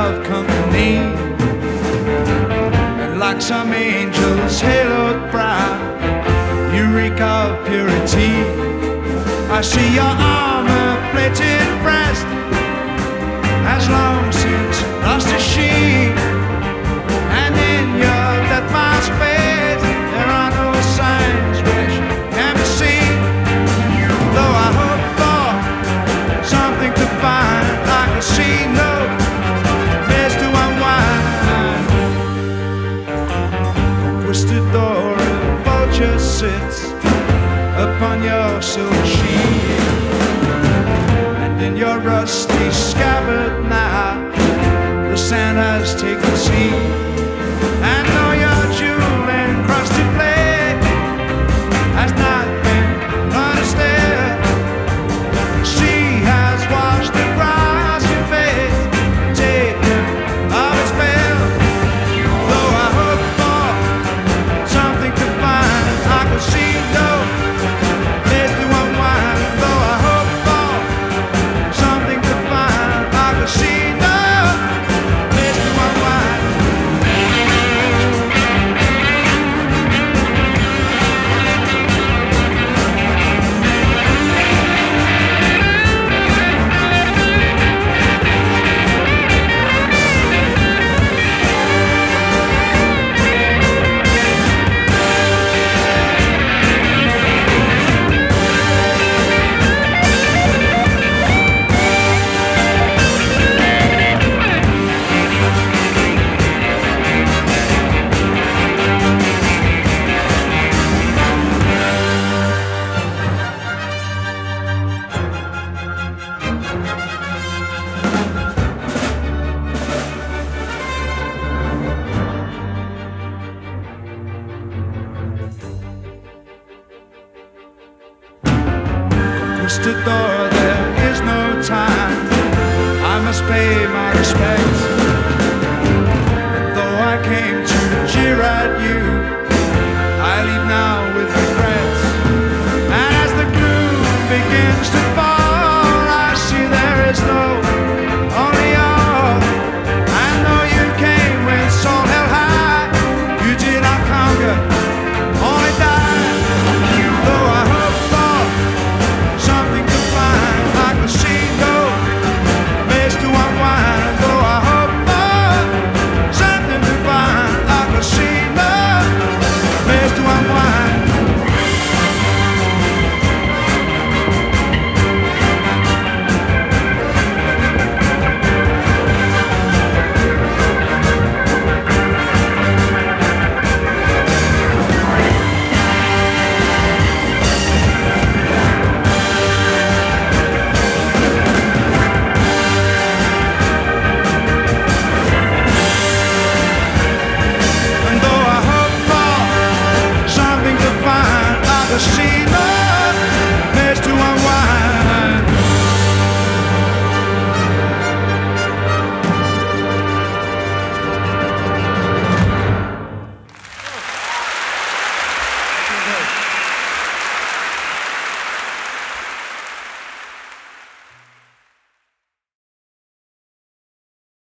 of company, and like some angel's haloed brow, you reek of purity. I see your armor-plated breast has long since lost its sheen, and in your death mask face there are no signs which can be seen. Though I hope for something to find, I can see no place to unwind. A twisted door and vulture sits upon your silver sheet, and in your rusty scabbard now the sand has taken seat.